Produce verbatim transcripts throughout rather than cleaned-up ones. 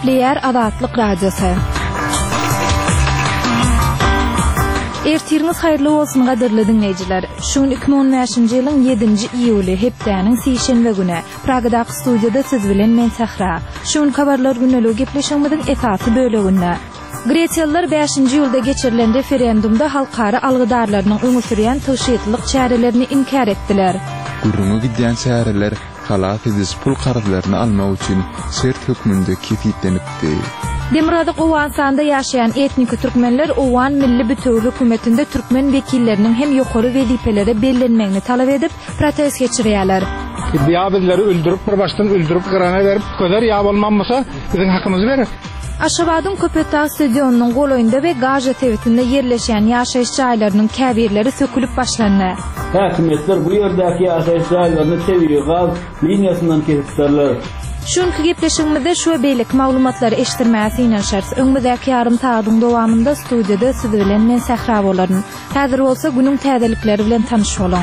Nükleer Azatlyk Radiosu. Ertiriniz hayırlı olsun gaderli dinleyiciler. Şun iki bin on beşinci ýylyň ýedinji iýuly hepdäniň seýşembe güni Pragadaky studiýada siz bilen men Sahra. Şun habarlar güneligi gepleşigimiziň esasy böleginde. Gresiýalılar beşinji ýylda geçirilen referendumda halkara algydarlarynyň öňe sürýän tawşyatlyk çärelerini inkar etdiler. Gurrunga gidýän çäreler halat edis pul garzylaryny almak üçin sert hökmünde kefitlenipdi. Demirada Owan sanda ýaşaýan etnik türkmenler Owan milli bütünlük hökümetinde türkmen wekilleriniň hem ýokary wezipelere bellenmegini talap edip protest geçirýärler. Diýabylary öldürüp bir başdan öldürüp gyrana berip köler ýa bolmamasa biziň hakymyzy berer. Aşgabatyň Köpetdağ stadionunyň goloýunda we Gaja tewitinde ýerleşýän ýaşaýyş jaýlarynyň käbirleri sökülüp başlandy. Häkimetler bu ýerdäki ýaşaýyş jaýlaryny tebigy gaz liniýasyndan kesipdirler. Şunky gepleşigimizde şu beýlik maglumatlary eşitdirmäsi şart. Öňüňdäki ýarym saýatyň dowamında studiýada siz bilen men Sahra bolaryn. Häzir bolsa günüň täzelikleri bilen tanyş bolan.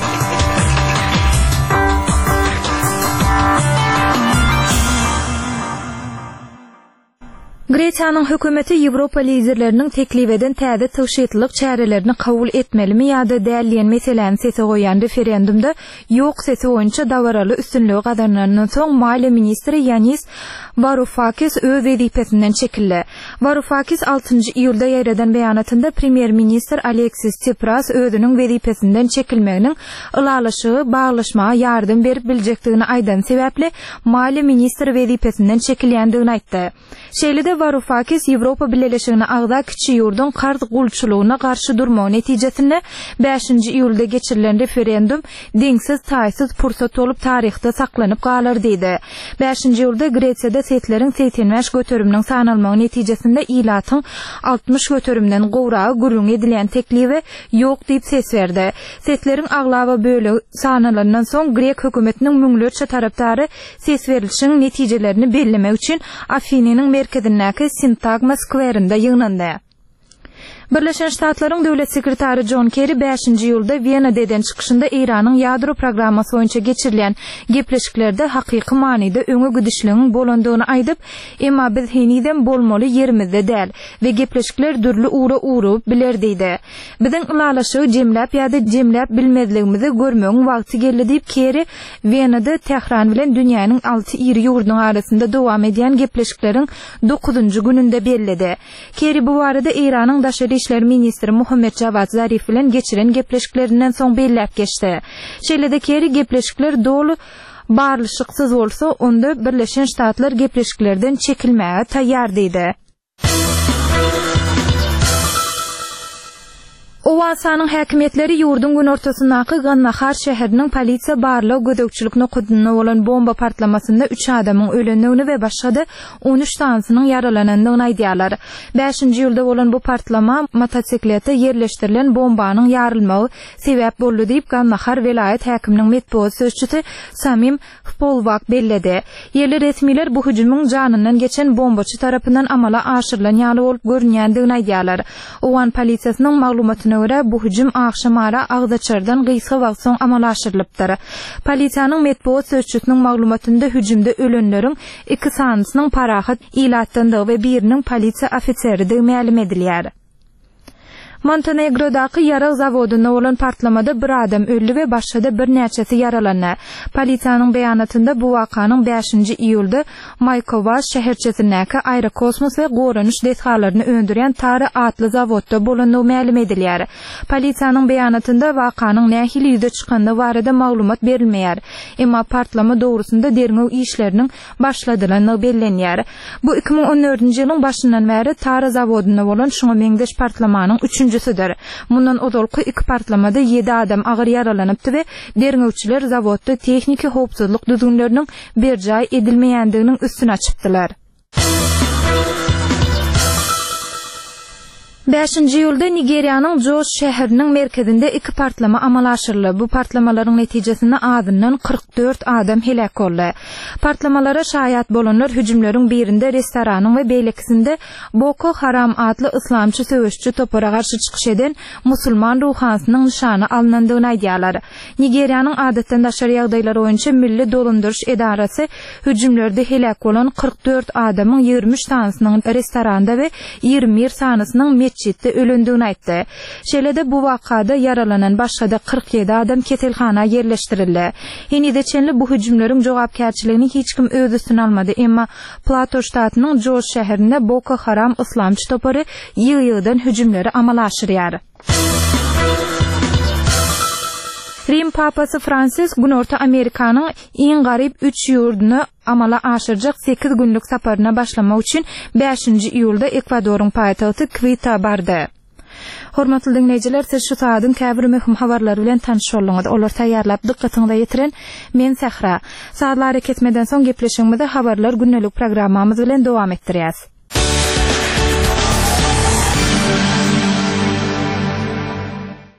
Gresiýanyň hökümeti Ýewropa liderleriniň teklip eden täze tawşyatlyk çärelerini kabul etmelimi ýa-da däliýän meseleni sese goýan referendumda ýok sesi boýunça dawaraly üstünlügi gazanandan soň Maliýe ministri Yanis Varoufakis öz wezipesinden çekildi. Varoufakis altynjy iýulda ýereden beýanatynda premier ministr Aleksis Tsipras özüniň wezipesinden çekilmeginiň ılalaşygy baglaşmaga ýardym berip biljekdigini aýdan sebäpli Maliýe ministri wezipesinden çekilýändigini aýtdy. Şeýlede Varoufakis Ýewropa Birleşigine agza kiçi ýurdun qarz gulçulugyna garşy durmagy netijesinde beşinji iýulda geçirilen referendum deňsiz taýsyz pursat bolup taryhda saklanyp galar diýdi. beşinji iýulda Gresiýada setleriň seksen beş götürüminiň sanalmagy netijesinde ilatyň altmış götürümden gowragy gurrun edilen teklibi ýok diýip ses berdi. Setleriň aglaba bölegi sanalandan soň Grek hökümetiniň müňlerçe tarapdary ses berilişiniň netijelerini bellemek üçin Afiniň merkezindäki Sintagma skwerinde ýygnandy. Birleşen Ştatlaryň döwlet sekretary John Kerry beşinji iýulda Wienada eden çykyşynda Iranyň ýadro programmasy boýunça geçirilen gepleşiklerde hakyky manyda öňe gidişligiň bolandygyny aýdyp, emma biz heniden bolmaly ýerimizde däl we gepleşikler dürli ura urup biler diýdi. Biziň ulalaşygy jemläp ýa-da jemläp bilmezligimizi görmegiň wagty geldi diýip Kerry Wienada Tehran bilen dünýäniň alty iri ýurdunyň arasynda dowam edýän gepleşikleriň dokuzunjy gününde belledi. Kerry bu barada Iranyň daşary İşler Ministri Muhammed Javad Zarif bilen geçiren gepleşiklerinden soň belläp geçdi. Şeýlede Kerry gepleşikler dolu barlyşyksız bolsa, onda Birleşen Ştatlar gepleşiklerden çekilmäge taýýar diýdi. Owasanyň häkimetleri ýurdun gün ortasyndaky Gannahar şäheriniň polisiýa barlyk gödökçülük nokudyna bolan bomba partlamasynda üç adamyň ölendigini we başga on üç tansynyň yaralanandygyny aýdýarlar. beşinji iýulda bolan bu partlama mototsiklete ýerleşdirilen bombanyň ýarylmagy sebäp boldy diýip Gannahar welaýat häkiminiň medeniýet sözçüsi Samim Polwak belledi. Ýerli resmiler bu hüjümüň janyndan geçen bombaçy tarapyndan amala aşyrylan ýaly bolup görünýändigini aýdýarlar. Owan polisiýasynyň maglumatyna göre bu hüjüm akşamara Agdaçardan gysga wagt soň amala aşyrylypdyr. Polisiýanyň medeniýet sözçüsiniň maglumatynda hüjümde ölenleriň iki sanysynyň parahat ilatdandygy we biriniň polisiýa ofiseri diýip ma'lum edilýär. Montenegro'daki yarak zavodunda olan partlamada bir adam öldü ve başka bir neçesi yaralandı. Polisiýanyň beýanatynda bu wakanyň beşinji iýulda Maykovac şäherçesindäki Aerokosmos we Goranuş dethalaryny öndüren Tary atly zavodda bolandygy ma'lum edilýär. Polisiýanyň beýanatynda wakanyň nähili ýüze çykanda barada maglumat berilmeýär. Emma partlama dogrusunda derňew işleriniň başladylandygy bellenýär. Bu iki bin on dördünji ýylyň başyndan bäri Tary zavodunda bolan şoňa meňdeş partlamanyň üçünjüsidir. Mundan odolky iki partlamada yedi adam agyr yaralanypdy we derňewçiler zavodda texniki howpsuzlyk düzgünleriniň berjaý edilmeýändiginiň üstüne açypdylar. beşinji ýylda Nigeriýanyň Jos şäheriniň merkezinde iki partlama amal aşyrly. Bu partlamalaryň netijesinde azyndan kırk dört adam helak boldy. Partlamalara şaýat bolanlar hüjümleriň birinde restoranyň we beýlekisinde Boko Haram adly islamçy söwüşçi topara garşy çykyş eden musulman ruhansynyň nişany alınandygyny aýdýarlar. Nigeriýanyň adatdan daşary ýagdaýlary boýunça Milli Dolandyrış Edarasy hüjümlerde helak bolan kırk dört adamyň ýigirmi üç tanysynyň restoranda we ýigirmi bir sanysynyň mesçitde ölündüğünü aytdy. Şeýlede bu wakada yaralanan başga da kırk yedi adam keselhana yerleştirildi. Ýene-de çenli bu hüjümleriň jogapkärçiligini hiç kim öz üstüne almady. Emma Plateau ştatynyň Jos şäherinde Boko Haram islamçy topary ýygy-ýygydan hüjümleri amala aşyrýar. Rim Papasy Francis Günorta Amerikanyň iň garyp üç ýurduny amala aşyrjak sekiz günlük saparyna başlamak üçin beşinji iýulda Ekwadoryň paýtagty Quito bardy. Hormatly dinleýijiler, siz şu saatyň käbir möhüm habarlary bilen tanış bolýaňyz. Olar taýýarlap dikkatiňizi ýetiren men Sahra. Saatlar ketmeden soň gepleşigimizde habarlar günnelik programmamyz bilen dowam etdirýäs.